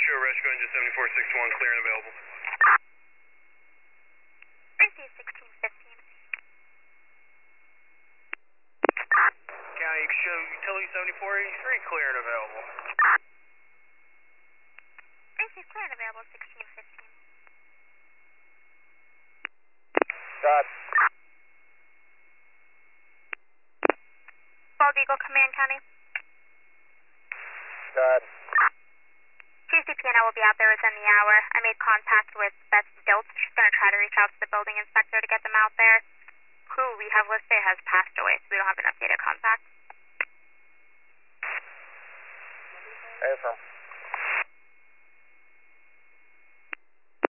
Metro Rescue Engine 7461, clear and available. Tracy 1615. County Show Utility 7483, clear and available. Tracy clear and available 1615. Dot. Bald Eagle Command County. Dot. TCP&O will be out there within the hour. I made contact with Beth Diltz. She's going to try to reach out to the building inspector to get them out there. Who we have listed has passed away, so we don't have an updated contact. Affirm.